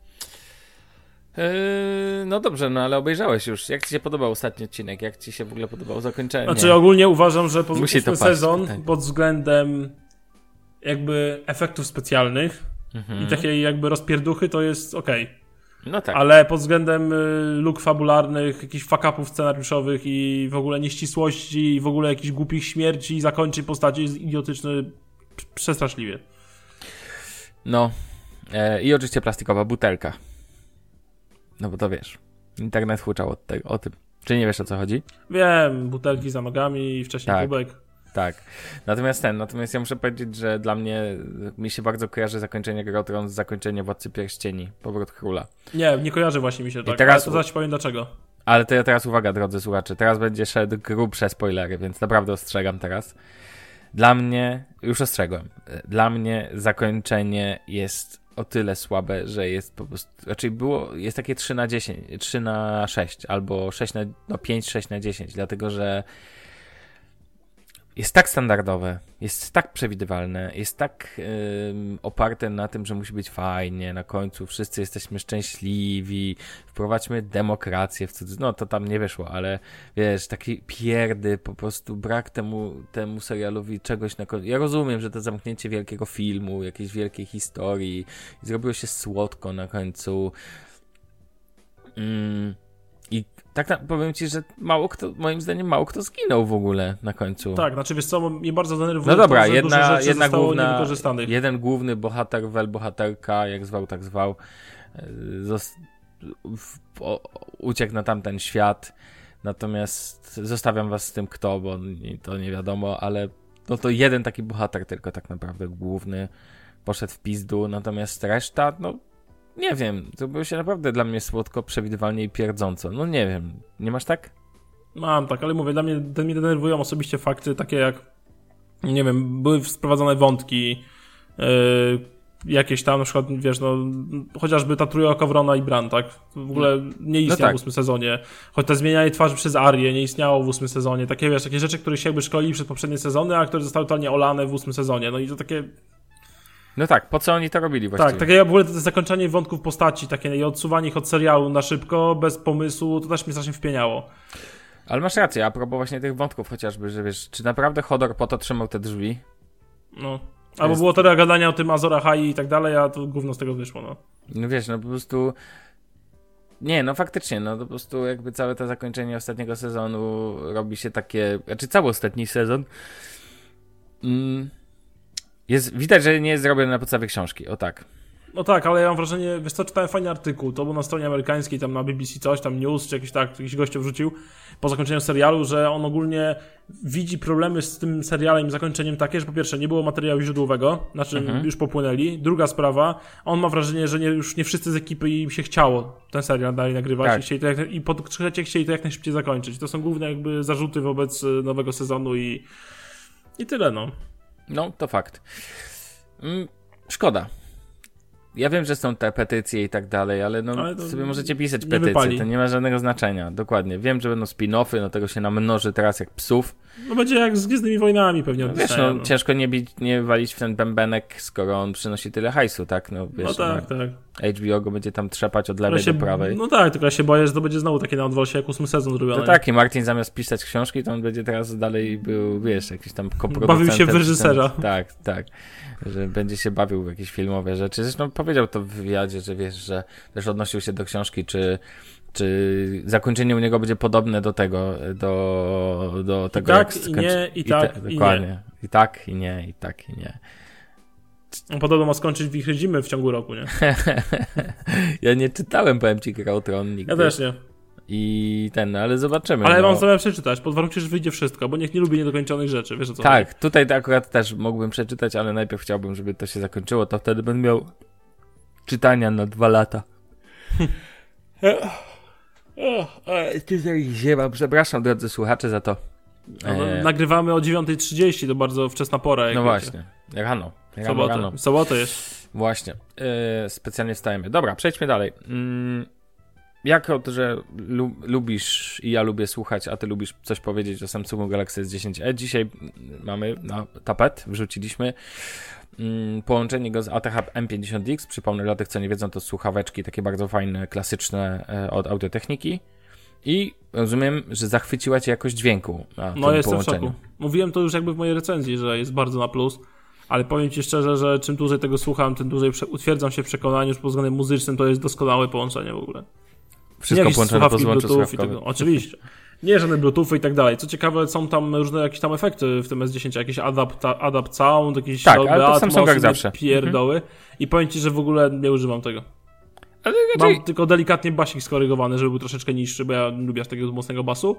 No dobrze, no ale obejrzałeś już. Jak ci się podobał ostatni odcinek? Jak ci się w ogóle podobało zakończenie? Znaczy ogólnie uważam, że ten sezon pod względem jakby efektów specjalnych i takiej jakby rozpierduchy to jest okej. No tak. Ale pod względem luk fabularnych, jakichś fuck-upów scenariuszowych i w ogóle nieścisłości i w ogóle jakichś głupich śmierci i zakończeń postaci jest idiotyczny przestraszliwie. No. I oczywiście plastikowa butelka. No bo to wiesz. Internet huczał o tym. Czy nie wiesz, o co chodzi? Wiem, butelki za nogami i wcześniej kubek. Tak. Natomiast ja muszę powiedzieć, że dla mnie mi się bardzo kojarzy zakończenie Gry o Tron z zakończeniem Władcy Pierścieni, Powrót Króla. Nie kojarzy właśnie mi się tak, teraz, ale to zaś powiem dlaczego. Ale to ja teraz uwaga, drodzy słuchacze, teraz będzie szedł grubsze spoilery, więc naprawdę ostrzegam teraz. Dla mnie, już ostrzegłem, dla mnie zakończenie jest o tyle słabe, że jest po prostu, jest takie 3/10, 3/6 albo 5, 6/10, dlatego że jest tak standardowe, jest tak przewidywalne, jest tak oparte na tym, że musi być fajnie, na końcu wszyscy jesteśmy szczęśliwi, wprowadźmy demokrację, no to tam nie wyszło, ale wiesz, taki pierdy, po prostu brak temu serialowi czegoś na końcu. Ja rozumiem, że to zamknięcie wielkiego filmu, jakiejś wielkiej historii, i zrobiło się słodko na końcu. I tak powiem ci, że moim zdaniem mało kto zginął w ogóle na końcu. Tak, znaczy wiesz co, mnie bardzo denerwuje. No dobra, to, że jedna główna, jeden główny bohater, bohaterka, jak zwał, tak zwał, uciekł na tamten świat, natomiast zostawiam was z tym kto, bo to nie wiadomo, ale no to jeden taki bohater tylko tak naprawdę główny poszedł w pizdu, natomiast reszta, no nie wiem, to było się naprawdę dla mnie słodko, przewidywalnie i pierdząco. No nie wiem, nie masz tak? Mam tak, ale mówię, dla mnie denerwują osobiście fakty takie jak, nie wiem, były sprowadzone wątki, jakieś tam, na przykład, wiesz, no, chociażby ta trójka Wrona i Bran, tak? W ogóle nie istniało w 8 sezonie. Choć to zmienianie twarzy przez Arię nie istniało w 8 sezonie. Takie, wiesz, takie rzeczy, które się jakby szkolili przez poprzednie sezony, a które zostały totalnie olane w 8 sezonie. No i to takie... No tak, po co oni to robili właściwie? Tak, takie w ogóle zakończenie wątków postaci, takie i odsuwanie ich od serialu na szybko, bez pomysłu, to też mnie strasznie wpieniało. Ale masz rację, a propos właśnie tych wątków chociażby, że wiesz, czy naprawdę Hodor po to trzymał te drzwi? No. Albo było tyle gadania o tym Azor Ahai i tak dalej, a to gówno z tego wyszło, no. No wiesz, no po prostu... Nie, no faktycznie, no to po prostu jakby całe to zakończenie ostatniego sezonu robi się takie... Znaczy cały ostatni sezon... Widać, że nie jest zrobione na podstawie książki, o tak. No tak, ale ja mam wrażenie, wiesz co, czytałem fajny artykuł, to był na stronie amerykańskiej, tam na BBC coś, tam news, czy jakiś gościu wrzucił po zakończeniu serialu, że on ogólnie widzi problemy z tym serialem i zakończeniem takie, że po pierwsze nie było materiału źródłowego, znaczy już popłynęli. Druga sprawa, on ma wrażenie, że już nie wszyscy z ekipy im się chciało ten serial dalej nagrywać i po trzecie chcieli to jak najszybciej zakończyć. To są główne jakby zarzuty wobec nowego sezonu i tyle, no. No, to fakt. Szkoda. ja wiem, że są te petycje i tak dalej, ale sobie możecie pisać petycje, wypali. To nie ma żadnego znaczenia, dokładnie. Wiem, że będą spin-offy, no tego się namnoży teraz jak psów. No będzie jak z Gwiezdnymi Wojnami pewnie. No, wiesz, ciężko nie walić w ten bębenek, skoro on przynosi tyle hajsu, tak? No, wiesz, tak. HBO go będzie tam trzepać od lewej do prawej. No tak, tylko ja się boję, że to będzie znowu takie na odwrocie jak 8 sezon zrobione. To tak, i Martin zamiast pisać książki, to on będzie teraz dalej był, wiesz, jakiś tam koproducentem. Bawił się w reżysera. Tak. Że będzie się bawił w jakieś filmowe rzeczy. Zresztą powiedział to w wywiadzie, że wiesz, że też odnosił się do książki, czy zakończenie u niego będzie podobne do tego, do tego, tak, jak skończy... i tak, dokładnie. I tak, i nie, i tak, i nie. On podobno ma skończyć Wichry Zimy w ciągu roku, nie? Ja nie czytałem, powiem ci, Gra o Tron nigdy. Ja też nie. Ale zobaczymy. Ale mam sobie przeczytać, pod warunkiem, że wyjdzie wszystko, bo niech nie lubi niedokończonych rzeczy, wiesz o co tak, chodzi? Tutaj akurat też mógłbym przeczytać, ale najpierw chciałbym, żeby to się zakończyło, to wtedy będę miał czytania na 2 lata. Przepraszam, drodzy słuchacze, za to. Nagrywamy o 9:30, to bardzo wczesna pora. No właśnie, rano. W sobotę jest. Właśnie, specjalnie wstajemy. Dobra, przejdźmy dalej. Jako to, że lubisz i ja lubię słuchać, a ty lubisz coś powiedzieć o Samsungu Galaxy S10e, dzisiaj mamy na tapet, wrzuciliśmy połączenie go z ATH M50X. Przypomnę dla tych, co nie wiedzą, to słuchaweczki takie bardzo fajne, klasyczne od Audiotechniki. I rozumiem, że zachwyciła cię jakość dźwięku na tym jestem połączeniu. w szoku. Mówiłem to już jakby w mojej recenzji, że jest bardzo na plus, ale powiem ci szczerze, że czym dłużej tego słucham, tym dłużej utwierdzam się w przekonaniu, że pod względem muzycznym to jest doskonałe połączenie w ogóle. Wszystko połączone po złączu słuchawkowym. Oczywiście. Nie żadne bluetoothy i tak dalej. Co ciekawe, są tam różne jakieś tam efekty w tym S10, jakieś adapt sound, jakieś tak, ale to w Samsungach zawsze. Pierdoły. I powiem ci, że w ogóle nie używam tego. Ale raczej... Mam tylko delikatnie basik skorygowany, żeby był troszeczkę niższy, bo ja lubię aż takiego mocnego basu.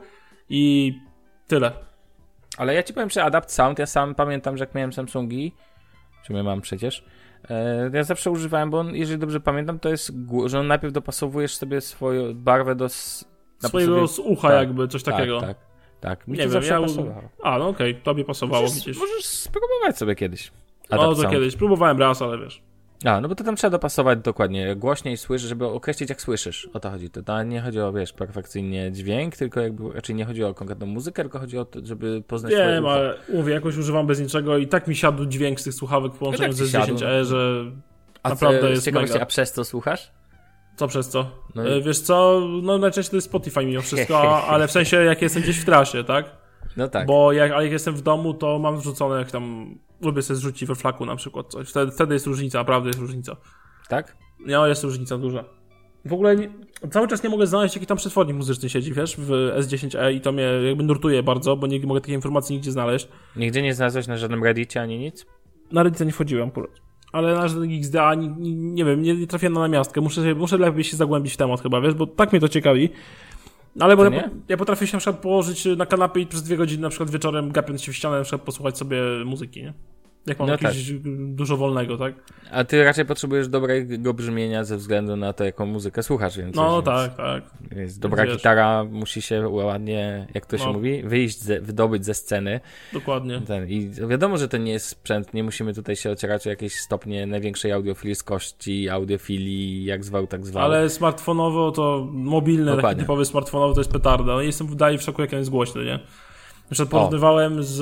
I tyle. Ale ja ci powiem, że adapt sound, ja sam pamiętam, że jak miałem Samsungi, czy my mam przecież, ja zawsze używałem, bo on, jeżeli dobrze pamiętam, to jest, że on najpierw dopasowujesz sobie swoją barwę do swojego ucha, tak, jakby, coś takiego. Tak. Mi nie wiem, pasowało. No okej, tobie pasowało. Możesz spróbować sobie kiedyś. To kiedyś. Próbowałem raz, ale wiesz. No bo to tam trzeba dopasować dokładnie, głośniej słyszysz, żeby określić jak słyszysz. O to chodzi. To nie chodzi o, wiesz, perfekcyjnie dźwięk, tylko jakby raczej nie chodzi o konkretną muzykę, tylko chodzi o to, żeby poznać swoje ucho. Ale mówię, jakoś używam bez niczego i tak mi siadł dźwięk z tych słuchawek w połączeniu z S10e, że naprawdę jest mega. A przez co słuchasz? Co przez co? Wiesz co, najczęściej to jest Spotify mimo wszystko, ale w sensie jak jestem gdzieś w trasie, tak? No tak. Bo jak jestem w domu, to mam wrzucone, jak tam lubię sobie zrzucić we flaku na przykład coś. Wtedy jest różnica, naprawdę jest różnica. Tak? No, jest różnica duża. W ogóle cały czas nie mogę znaleźć, jaki tam przetwornik muzyczny siedzi, wiesz, w S10e i to mnie jakby nurtuje bardzo, bo nie mogę takiej informacji nigdzie znaleźć. Nigdzie nie znalazłeś na żadnym Reddicie ani nic? Na Reddicie nie wchodziłem akurat. Ale na żaden XDA, nie wiem, nie trafiłem na namiastkę. Muszę lepiej się zagłębić w temat chyba, wiesz, bo tak mnie to ciekawi. Ale bo ja potrafię się na przykład położyć na kanapie i przez 2 godziny na przykład wieczorem gapiąc się w ścianę na przykład posłuchać sobie muzyki, nie? Jak mam jakiegoś dużo wolnego, tak? A ty raczej potrzebujesz dobrego brzmienia ze względu na to, jaką muzykę słuchasz, więc... Tak. Jest dobra gitara musi się ładnie, jak to się mówi, wydobyć ze sceny. Dokładnie. I wiadomo, że to nie jest sprzęt, nie musimy tutaj się ocierać o jakieś stopnie największej audiofilskości, audiofilii, jak zwał, tak zwał. Ale smartfonowo to mobilne, taki typowy smartfonowy to jest petarda. No i jestem w szoku, jak on jest głośny, nie? Na przykład porównywałem z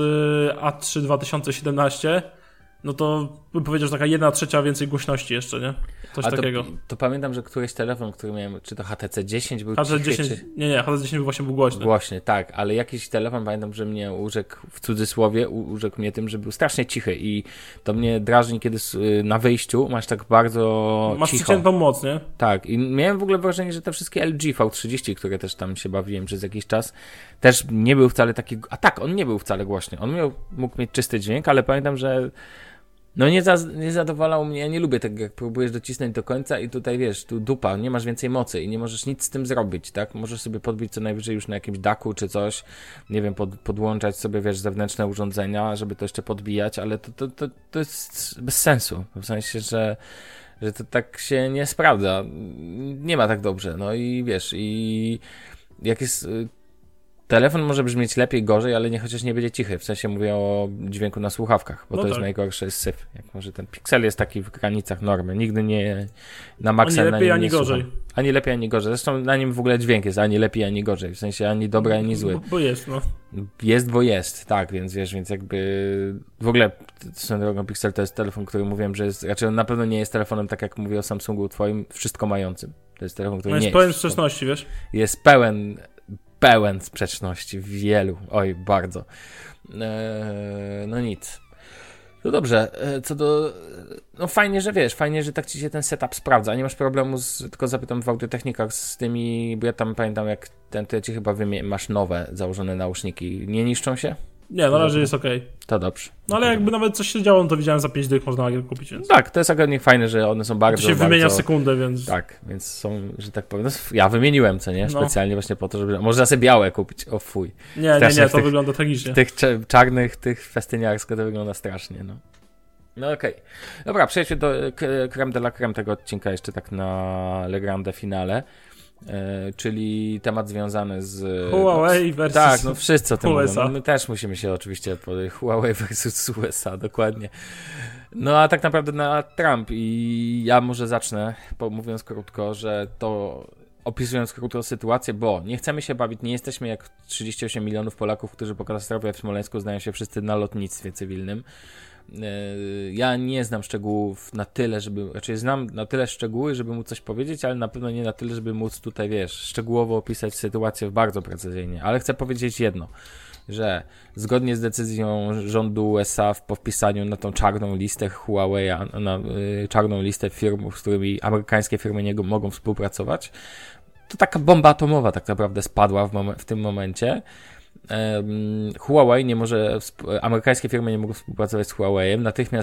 A3 2017, no to bym powiedział, że taka 1/3 więcej głośności jeszcze, nie? Coś takiego. To pamiętam, że któryś telefon, który miałem, czy to HTC 10 był HTC 10, cichy, nie, HTC 10 był głośny. Głośny, tak, ale jakiś telefon, pamiętam, że mnie urzekł, w cudzysłowie, urzekł mnie tym, że był strasznie cichy i to mnie drażni, kiedy na wyjściu masz tak bardzo masz cicho. przyciętą moc, nie? Tak, i miałem w ogóle wrażenie, że te wszystkie LG V30, które też tam się bawiłem przez jakiś czas, też nie był wcale taki, on nie był wcale głośny, mógł mieć czysty dźwięk, ale pamiętam, że nie zadowalał mnie, ja nie lubię tego, jak próbujesz docisnąć do końca i tutaj wiesz, tu dupa, nie masz więcej mocy i nie możesz nic z tym zrobić, tak? Możesz sobie podbić co najwyżej już na jakimś daku czy coś, nie wiem, podłączać sobie, wiesz, zewnętrzne urządzenia, żeby to jeszcze podbijać, ale to jest bez sensu, w sensie, że to tak się nie sprawdza, nie ma tak dobrze, no i wiesz, i jak jest telefon może brzmieć lepiej, gorzej, ale chociaż nie będzie cichy. W sensie mówię o dźwięku na słuchawkach, bo to jest najgorszy syf. Jak może ten Pixel jest taki w granicach normy. Nigdy nie na maksa ani na lepiej, nim ani nie gorzej. Słucham. Ani lepiej, ani gorzej. Zresztą na nim w ogóle dźwięk jest ani lepiej, ani gorzej. W sensie ani dobry, ani zły. Bo jest, no. Jest, bo jest, tak, więc wiesz, więc jakby w ogóle swoją drogą Pixel to jest telefon, który mówiłem, że jest, raczej on na pewno nie jest telefonem, tak jak mówię o Samsungu twoim, wszystko mającym. To jest telefon, który no nie jest pełen sprzeczności, wiesz? Jest pełen sprzeczności, wielu, oj, bardzo. No nic. No dobrze, co do... No fajnie, że wiesz, fajnie, że tak ci się ten setup sprawdza. Nie masz problemu tylko zapytam w Audiotechnikach z tymi, bo ja tam pamiętam jak to ja ci chyba masz nowe założone naušniki. Nie niszczą się? Nie, na razie jest okej. To dobrze. No ale jakby nawet coś się działo, no to widziałem za 5 dych można kupić, więc... Tak, to jest akurat fajne, że one są bardzo... To się wymienia w sekundę, więc... Tak, więc są, że tak powiem... No, ja wymieniłem, co nie? Specjalnie właśnie po to, żeby... Można sobie białe kupić, o fuj. Nie, to wygląda tragicznie. Tych czarnych, tych festyniarsko to wygląda strasznie, no. No okej. Dobra, przejdźmy do creme de la creme tego odcinka jeszcze tak na Le Grande Finale. Czyli temat związany z... Huawei versus Tak, no wszyscy o tym USA. mówią. My też musimy się oczywiście Huawei versus USA, dokładnie. No a tak naprawdę na Trump i ja może zacznę, mówiąc krótko, że to opisując krótko sytuację, bo nie chcemy się bawić, nie jesteśmy jak 38 milionów Polaków, którzy po katastrofie w Smoleńsku znają się wszyscy na lotnictwie cywilnym. Ja nie znam szczegółów na tyle, raczej znam na tyle szczegóły, żeby móc coś powiedzieć, ale na pewno nie na tyle, żeby móc tutaj, wiesz, szczegółowo opisać sytuację bardzo precyzyjnie. Ale chcę powiedzieć jedno, że zgodnie z decyzją rządu USA po wpisaniu na tą czarną listę Huawei, na czarną listę firm, z którymi amerykańskie firmy nie mogą współpracować, to taka bomba atomowa tak naprawdę spadła w tym momencie. Huawei nie może, amerykańskie firmy nie mogą współpracować z Huawei'em.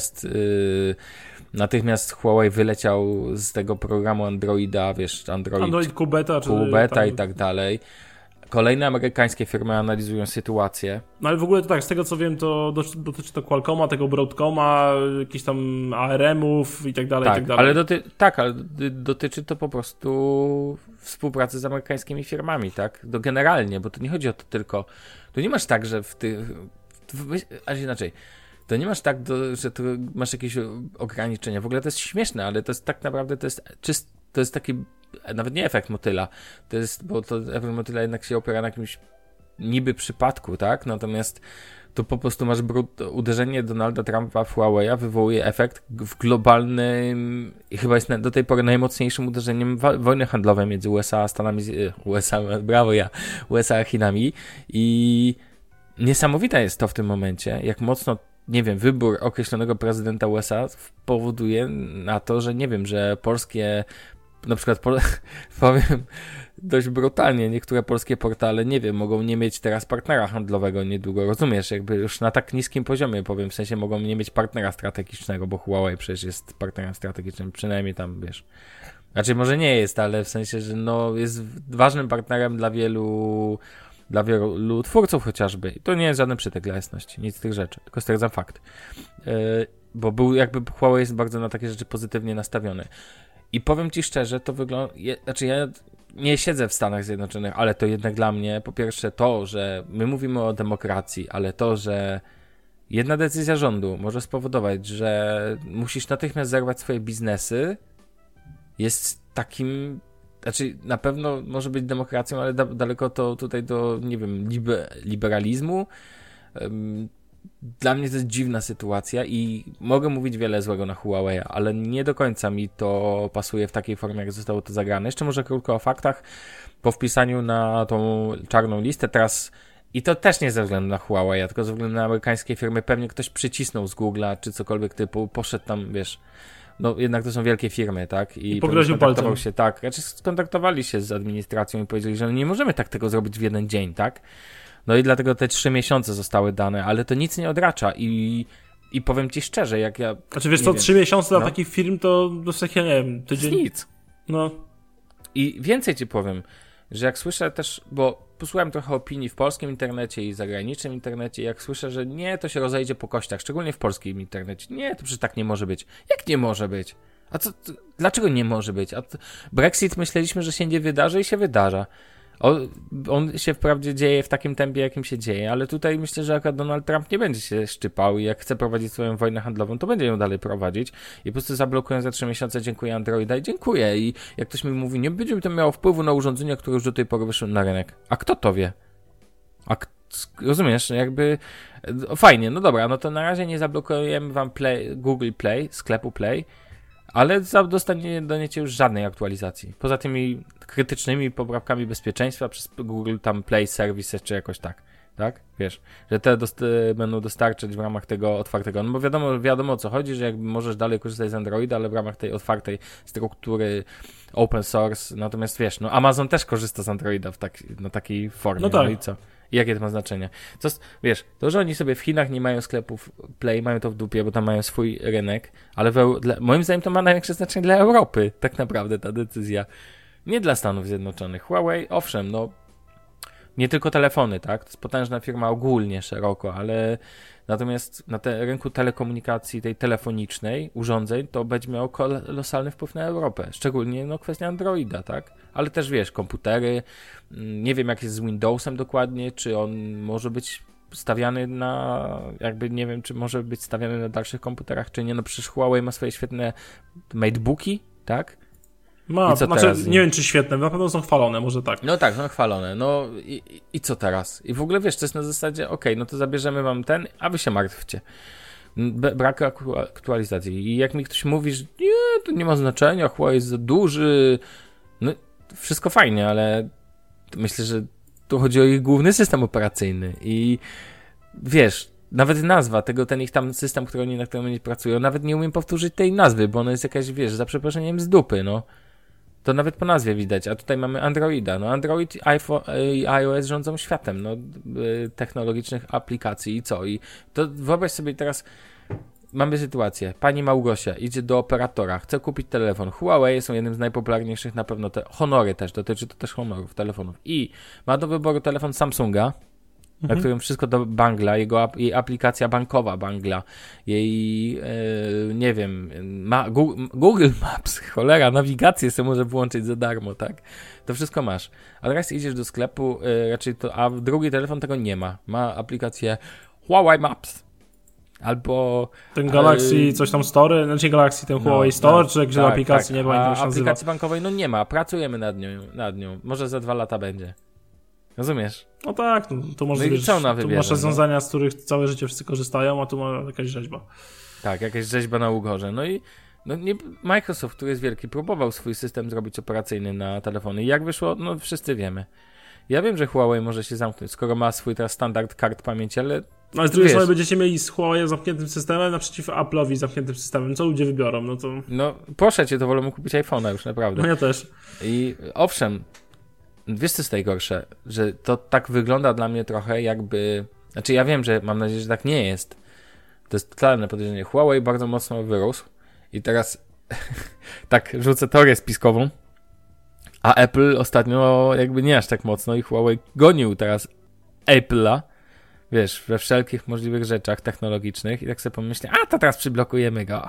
Natychmiast Huawei wyleciał z tego programu Androida, wiesz, Android Kubeta i tak dalej. Kolejne amerykańskie firmy analizują sytuację. No ale w ogóle to tak, z tego co wiem, to dotyczy to Qualcomma, tego Broadcoma, jakichś tam ARM-ów i tak dalej, tak, i tak dalej. Ale dotyczy to po prostu współpracy z amerykańskimi firmami, tak? Generalnie, bo to nie chodzi o to tylko... To nie masz tak, że aż inaczej. To nie masz tak, że tu masz jakieś ograniczenia. W ogóle to jest śmieszne, ale to jest tak naprawdę, to jest taki nawet nie efekt motyla. To jest, bo to efekt motyla jednak się opiera na jakimś niby przypadku, tak? Natomiast to po prostu masz uderzenie Donalda Trumpa w Huawei wywołuje efekt w globalnym i chyba jest do tej pory najmocniejszym uderzeniem wojny handlowej między USA a Stanami, USA a Chinami i niesamowite jest to w tym momencie, jak mocno, nie wiem, wybór określonego prezydenta USA powoduje na to, że nie wiem, że polskie, na przykład powiem dość brutalnie, niektóre polskie portale, nie wiem, mogą nie mieć teraz partnera handlowego niedługo, rozumiesz, jakby już na tak niskim poziomie, powiem, w sensie mogą nie mieć partnera strategicznego, bo Huawei przecież jest partnerem strategicznym, przynajmniej tam, wiesz, raczej może nie jest, ale w sensie, że no jest ważnym partnerem dla wielu twórców chociażby. I to nie jest żaden przytyk dla jasności, nic z tych rzeczy, tylko stwierdzam fakt. Bo Huawei jest bardzo na takie rzeczy pozytywnie nastawiony. I powiem ci szczerze, to wygląda... Znaczy ja nie siedzę w Stanach Zjednoczonych, ale to jednak dla mnie, po pierwsze to, że my mówimy o demokracji, ale to, że jedna decyzja rządu może spowodować, że musisz natychmiast zerwać swoje biznesy, jest takim... Znaczy na pewno może być demokracją, ale daleko to tutaj do, nie wiem, liberalizmu. Dla mnie to jest dziwna sytuacja i mogę mówić wiele złego na Huawei, ale nie do końca mi to pasuje w takiej formie, jak zostało to zagrane. Jeszcze może krótko o faktach. Po wpisaniu na tą czarną listę teraz, i to też nie ze względu na Huawei, tylko ze względu na amerykańskie firmy, pewnie ktoś przycisnął z Google'a czy cokolwiek typu, poszedł tam, wiesz, no jednak to są wielkie firmy, tak? I pogroził palcem. Skontaktowali się z administracją i powiedzieli, że nie możemy tak tego zrobić w jeden dzień, tak? No i dlatego te 3 miesiące zostały dane, ale to nic nie odracza i powiem ci szczerze, jak ja... Znaczy wiesz co, 3 miesiące dla takich firm to ja nie wiem, tydzień... Nic. No. I więcej ci powiem, że jak słyszę też, bo posłuchałem trochę opinii w polskim internecie i zagranicznym internecie, jak słyszę, że nie, to się rozejdzie po kościach, szczególnie w polskim internecie. Nie, to przecież tak nie może być. Jak nie może być? A co, dlaczego nie może być? Brexit myśleliśmy, że się nie wydarzy i się wydarza. On się wprawdzie dzieje w takim tempie, jakim się dzieje, ale tutaj myślę, że akurat Donald Trump nie będzie się szczypał i jak chce prowadzić swoją wojnę handlową, to będzie ją dalej prowadzić i po prostu zablokują za 3 miesiące, dziękuję Androida i dziękuję. I jak ktoś mi mówi, nie będzie to miało wpływu na urządzenia, które już do tej pory wyszły na rynek. A kto to wie? Rozumiesz? Jakby fajnie, no dobra, no to na razie nie zablokujemy wam Google Play, sklepu Play, ale dostaniecie już żadnej aktualizacji. Poza tymi krytycznymi poprawkami bezpieczeństwa przez Google tam Play Services czy jakoś tak? Wiesz, że te będą dostarczać w ramach tego otwartego, no bo wiadomo o co chodzi, że jakby możesz dalej korzystać z Androida, ale w ramach tej otwartej struktury open source, natomiast wiesz, no Amazon też korzysta z Androida na takiej formie, no tak. No i co? I jakie to ma znaczenie? Wiesz, to, że oni sobie w Chinach nie mają sklepów Play, mają to w dupie, bo tam mają swój rynek, ale moim zdaniem to ma największe znaczenie dla Europy, tak naprawdę ta decyzja. Nie dla Stanów Zjednoczonych. Huawei, owszem, no nie tylko telefony, tak? To jest potężna firma ogólnie, szeroko, ale natomiast na rynku telekomunikacji, tej telefonicznej, urządzeń, to będzie miało kolosalny wpływ na Europę. Szczególnie kwestia Androida, tak? Ale też wiesz, komputery, nie wiem jak jest z Windowsem dokładnie, czy on może być stawiany nie wiem, czy może być stawiany na dalszych komputerach, czy nie. No przecież Huawei ma swoje świetne matebooki, tak? Nie wiem czy świetne, na pewno są chwalone, może tak. No tak, są chwalone, no i co teraz? I w ogóle wiesz, to jest na zasadzie, okej, no to zabierzemy wam a wy się martwcie. Brak aktualizacji. I jak mi ktoś mówi, że nie, to nie ma znaczenia, Huawei jest za duży, no wszystko fajnie, ale myślę, że tu chodzi o ich główny system operacyjny i wiesz, nawet nazwa ten ich tam system, na którym oni pracują, nawet nie umiem powtórzyć tej nazwy, bo ona jest jakaś, wiesz, za przeproszeniem z dupy, no. To nawet po nazwie widać, a tutaj mamy Androida. No Android i iOS rządzą światem, technologicznych aplikacji i co? I to wyobraź sobie teraz, mamy sytuację, pani Małgosia idzie do operatora, chce kupić telefon. Huawei są jednym z najpopularniejszych na pewno, Honory też, dotyczy to też Honorów, telefonów. I ma do wyboru telefon Samsunga, na którym wszystko do bangla, jej aplikacja bankowa bangla, jej, nie wiem, Google Maps, cholera, nawigację sobie może włączyć za darmo, tak? To wszystko masz. A teraz idziesz do sklepu, a drugi telefon tego nie ma. Ma aplikację Huawei Maps. Albo... Ten Galaxy coś tam Store, znaczy Galaxy, ten Huawei Store, czy jakieś aplikacji, nie pamiętam jak się nazywa. Aplikacji bankowej nie ma, pracujemy nad nią. Może za 2 lata będzie. Rozumiesz? No tak, to może być, tu masz rozwiązania, z których całe życie wszyscy korzystają, a tu ma jakaś rzeźba. Tak, jakaś rzeźba na ugorze. Microsoft, który jest wielki, próbował swój system zrobić operacyjny na telefony. I jak wyszło? No wszyscy wiemy. Ja wiem, że Huawei może się zamknąć, skoro ma swój teraz standard kart pamięci, ale... No ale z drugiej strony będziecie mieli z Huawei zamkniętym systemem naprzeciw Apple'owi zamkniętym systemem. Co ludzie wybiorą? No to... No proszę cię, to wolę kupić iPhone'a już, naprawdę. No ja też. I owszem, wiesz co jest najgorsze? Że to tak wygląda dla mnie trochę jakby... Znaczy ja wiem, że mam nadzieję, że tak nie jest. To jest totalne podejrzenie. Huawei bardzo mocno wyrósł i teraz tak rzucę teorię spiskową, a Apple ostatnio jakby nie aż tak mocno i Huawei gonił teraz Apple'a, wiesz, we wszelkich możliwych rzeczach technologicznych i tak sobie pomyślę, to teraz przyblokujemy go.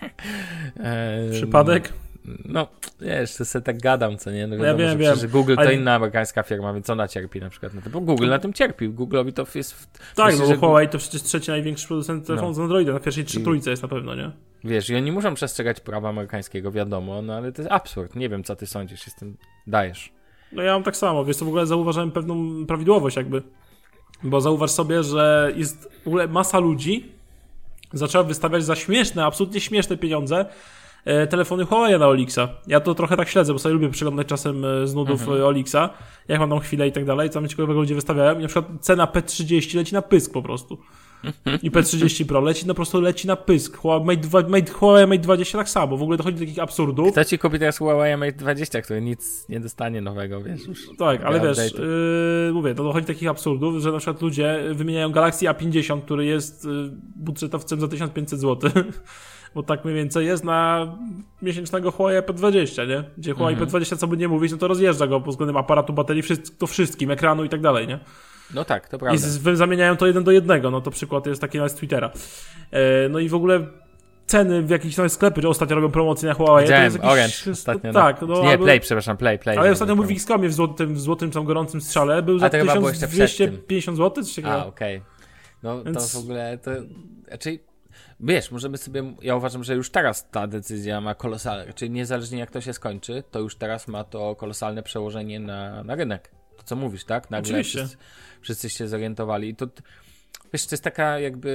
Przypadek? No, wiesz, to sobie tak gadam, co nie? No wiadomo, ja wiem. Że Google to inna amerykańska firma, więc ona cierpi na przykład na tym, bo Google na tym cierpi. Google'owi to jest... Tak, myślę, bo Huawei to przecież trzeci największy producent telefonów z Androida, na pierwszej trójce jest na pewno, nie? Wiesz, i oni muszą przestrzegać prawa amerykańskiego, wiadomo, no ale to jest absurd. Nie wiem, co ty sądzisz, się z tym dajesz. No ja mam tak samo, wiesz, to w ogóle zauważyłem pewną prawidłowość jakby, bo zauważ sobie, że jest w ogóle masa ludzi zaczęła wystawiać za śmieszne, absolutnie śmieszne pieniądze telefony Huawei na Olixa. Ja to trochę tak śledzę, bo sobie lubię przeglądać czasem z nudów Olixa, jak mam tam chwilę i tak dalej, co mnie ciekawego ludzie wystawiają i na przykład cena P30 leci na pysk po prostu. I P30 Pro leci na pysk. Huawei Mate 20 tak samo. W ogóle dochodzi do takich absurdów. Kto ci kupi teraz Huawei Mate 20, który nic nie dostanie nowego, wiesz już. Tak, ale wiesz, mówię, to dochodzi do takich absurdów, że na przykład ludzie wymieniają Galaxy A50, który jest budżetowcem za 1500 zł. Bo tak mniej więcej jest na miesięcznego Huawei P20, nie? Gdzie Huawei P20, co by nie mówić, no to rozjeżdża go pod względem aparatu, baterii, to wszystkim, ekranu i tak dalej, nie? No tak, to prawda. I zamieniają to 1 do 1, no to przykład jest taki nawet z Twittera. No i w ogóle ceny w jakichś nowych sklepach, że ostatnio robią promocje na Huawei. Widziałem, Orange ostatnio. Tak. No, nie, Play, przepraszam, Play. Ale ostatnio był w X-Comie w złotym tam gorącym strzale, był za 1250 zł, coś takiego. Okej. No więc... to w ogóle, raczej, wiesz, możemy sobie, ja uważam, że już teraz ta decyzja ma kolosalne, czyli niezależnie jak to się skończy, to już teraz ma to kolosalne przełożenie na rynek. To co mówisz, tak? Nagle wszyscy się zorientowali. I to, wiesz, to jest taka jakby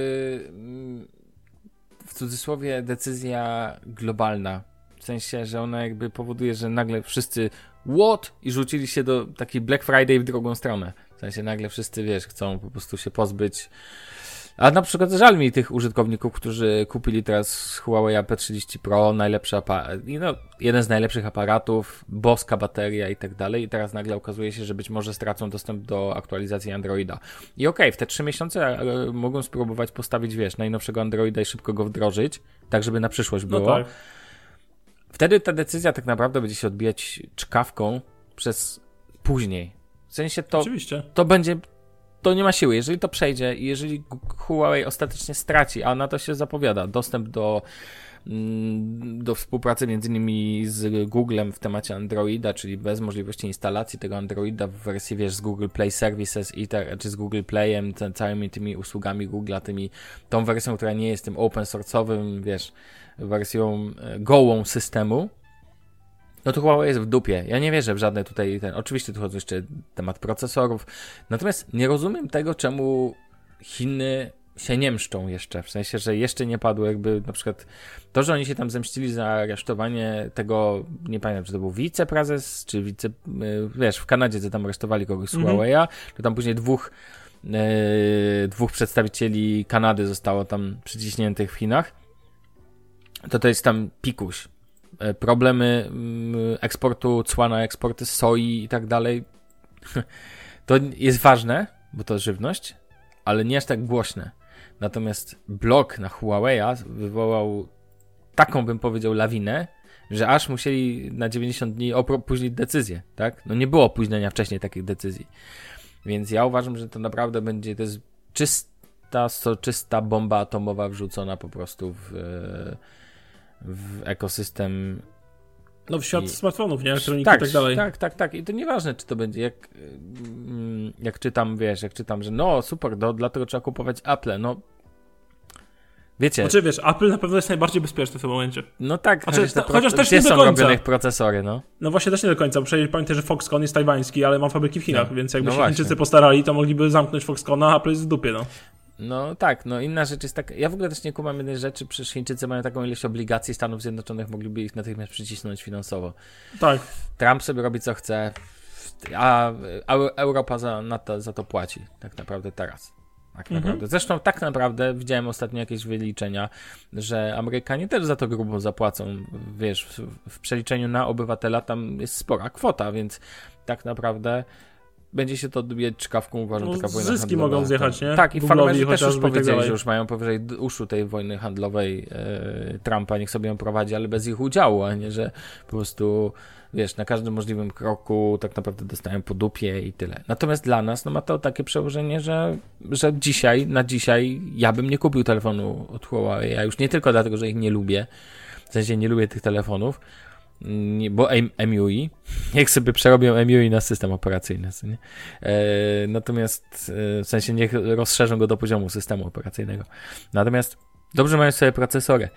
w cudzysłowie decyzja globalna. W sensie, że ona jakby powoduje, że nagle wszyscy i rzucili się do takiej Black Friday w drugą stronę. W sensie nagle wszyscy, wiesz, chcą po prostu się pozbyć. A na przykład żal mi tych użytkowników, którzy kupili teraz Huawei P30 Pro, najlepszy jeden z najlepszych aparatów, boska bateria i tak dalej, i teraz nagle okazuje się, że być może stracą dostęp do aktualizacji Androida. I w te 3 miesiące mogą spróbować postawić, wiesz, najnowszego Androida i szybko go wdrożyć, tak żeby na przyszłość było. No tak. Wtedy ta decyzja tak naprawdę będzie się odbijać czkawką przez później. W sensie to będzie... To nie ma siły. Jeżeli to przejdzie i jeżeli Huawei ostatecznie straci, a na to się zapowiada, dostęp do współpracy między innymi z Googlem w temacie Androida, czyli bez możliwości instalacji tego Androida w wersji, wiesz, z Google Play Services czy z Google Playem, całymi tymi usługami Google'a, tą wersją, która nie jest tym open source'owym, wiesz, wersją gołą systemu, no to Huawei jest w dupie. Ja nie wierzę w żadne tutaj... Oczywiście tu chodzi jeszcze temat procesorów. Natomiast nie rozumiem tego, czemu Chiny się nie mszczą jeszcze. W sensie, że jeszcze nie padło jakby na przykład to, że oni się tam zemścili za aresztowanie tego, nie pamiętam, czy to był wiceprezes, czy wiesz, w Kanadzie, co tam aresztowali kogoś z Huawei'a, to tam później dwóch przedstawicieli Kanady zostało tam przyciśniętych w Chinach. To jest tam pikuś. Problemy eksportu, cła na eksporty soi i tak dalej. To jest ważne, bo to żywność, ale nie aż tak głośne. Natomiast blok na Huawei'a wywołał taką, bym powiedział, lawinę, że aż musieli na 90 dni opóźnić decyzję, tak? No nie było opóźnienia wcześniej takich decyzji. Więc ja uważam, że to naprawdę będzie, to jest czysta bomba atomowa wrzucona po prostu w ekosystem. No w świat smartfonów, nie? Elektroniki i tak dalej. Tak. I to nieważne, czy to będzie, jak czytam, wiesz, że no super, dlatego trzeba kupować Apple, no wiecie. Znaczy wiesz, Apple na pewno jest najbardziej bezpieczny w tym momencie. No tak, chociaż też gdzie nie do są końca robione ich procesory, no? No właśnie też nie do końca, bo przecież pamiętaj, że Foxconn jest tajwański, ale ma fabryki w Chinach, więc jakby się Chińczycy postarali, to mogliby zamknąć Foxconna, a Apple jest w dupie, no. No tak, no inna rzecz jest taka, ja w ogóle też nie kumam jednej rzeczy, przecież Chińczycy mają taką ilość obligacji Stanów Zjednoczonych, mogliby ich natychmiast przycisnąć finansowo. Tak. Trump sobie robi co chce, a Europa za to płaci, tak naprawdę teraz. Tak naprawdę. Zresztą tak naprawdę widziałem ostatnio jakieś wyliczenia, że Amerykanie też za to grubo zapłacą, wiesz, w przeliczeniu na obywatela tam jest spora kwota, więc tak naprawdę będzie się to odbijać czkawką, uważam, taka wojna handlowa. Zyski mogą zjechać, nie? Tak, i farmerzy też już powiedzieli, że już mają powyżej uszu tej wojny handlowej Trumpa, niech sobie ją prowadzi, ale bez ich udziału, a nie, że po prostu, wiesz, na każdym możliwym kroku tak naprawdę dostają po dupie i tyle. Natomiast dla nas, no ma to takie przełożenie, że na dzisiaj ja bym nie kupił telefonu od Huawei, a już nie tylko dlatego, że ich nie lubię, w sensie nie lubię tych telefonów, bo MUI, jak sobie przerobią MUI na system operacyjny, nie? Natomiast w sensie niech rozszerzą go do poziomu systemu operacyjnego. Natomiast dobrze mają sobie procesory.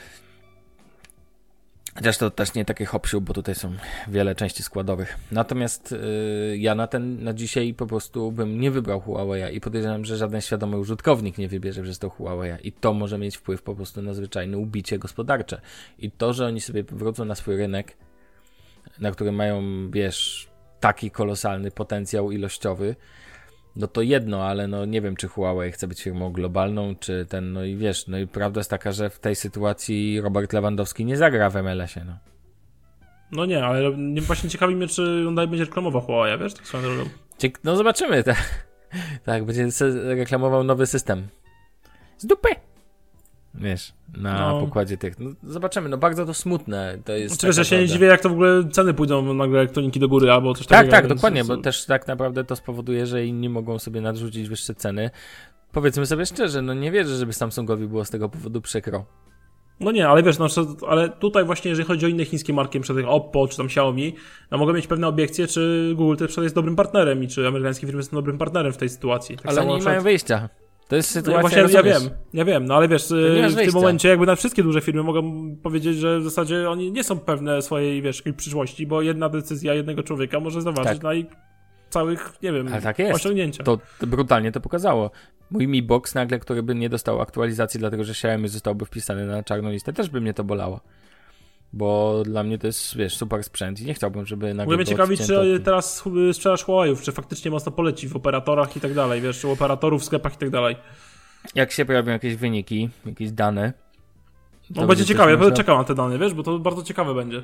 Chociaż to też nie takie hop-siup, bo tutaj są wiele części składowych. Natomiast ja na dzisiaj po prostu bym nie wybrał Huawei'a i podejrzewam, że żaden świadomy użytkownik nie wybierze przez to Huawei'a i to może mieć wpływ po prostu na zwyczajne ubicie gospodarcze. I to, że oni sobie wrócą na swój rynek, na którym mają, wiesz, taki kolosalny potencjał ilościowy, no to jedno, ale no nie wiem, czy Huawei chce być firmą globalną, czy no i wiesz, no i prawda jest taka, że w tej sytuacji Robert Lewandowski nie zagra w MLS-ie, no. No nie, ale właśnie ciekawi mnie, czy on dalej będzie reklamował Huawei, wiesz, tak swoją drogą. No zobaczymy, tak, będzie reklamował nowy system. Z dupy! Wiesz, na pokładzie tych. No, zobaczymy, no bardzo to smutne. To jest. Oczywiście, ja się nie dziwię, jak to w ogóle ceny pójdą nagle elektroniki do góry albo coś takiego. Tak, dokładnie, bo też tak naprawdę to spowoduje, że inni mogą sobie nadrzucić wyższe ceny. Powiedzmy sobie szczerze, no nie wierzę, żeby Samsungowi było z tego powodu przykro. No nie, ale wiesz, ale tutaj właśnie, jeżeli chodzi o inne chińskie marki, np. Oppo czy tam Xiaomi, no mogą mieć pewne obiekcje, czy Google też jest dobrym partnerem i czy amerykańskie firmy są dobrym partnerem w tej sytuacji. Tak ale samo oni nie mają wyjścia. To jest sytuacja, właśnie, ja wiem, no ale wiesz, w tym momencie jakby na wszystkie duże firmy mogą powiedzieć, że w zasadzie oni nie są pewne swojej, wiesz, przyszłości, bo jedna decyzja jednego człowieka może zaważyć na ich całych, nie wiem, osiągnięcia. To brutalnie to pokazało. Mój Mi Box nagle, który by nie dostał aktualizacji, dlatego że Xiaomi zostałby wpisany na czarną listę, też by mnie to bolało. Bo dla mnie to jest, wiesz, super sprzęt i nie chciałbym, żeby nagle Byłem ciekawi, czy teraz sprzedaż Huawei'ów, czy faktycznie mocno poleci w operatorach i tak dalej, wiesz, u operatorów w sklepach i tak dalej. Jak się pojawią jakieś wyniki, jakieś dane. No będzie ciekawe, ja będę czekał na te dane, wiesz, bo to bardzo ciekawe będzie.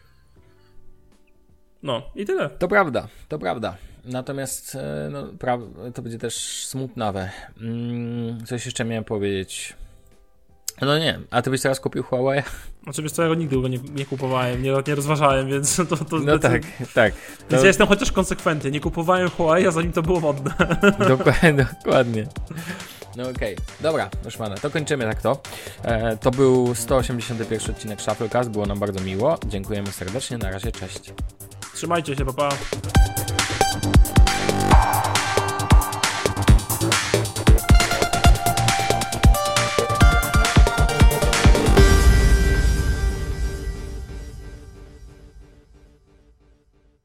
No i tyle. To prawda. Natomiast to będzie też smutnawe. Coś jeszcze miałem powiedzieć. No nie, a ty byś teraz kupił Huawei? Znaczy wiesz co, ja go nigdy go nie kupowałem, nie rozważałem, więc to no tak. Więc ja jestem chociaż konsekwentny, nie kupowałem Huawei, a zanim to było modne. Dokładnie. No okej. Dobra, Ruszmane, to kończymy tak to. To był 181 odcinek Shufflecast, było nam bardzo miło. Dziękujemy serdecznie, na razie, cześć. Trzymajcie się, pa.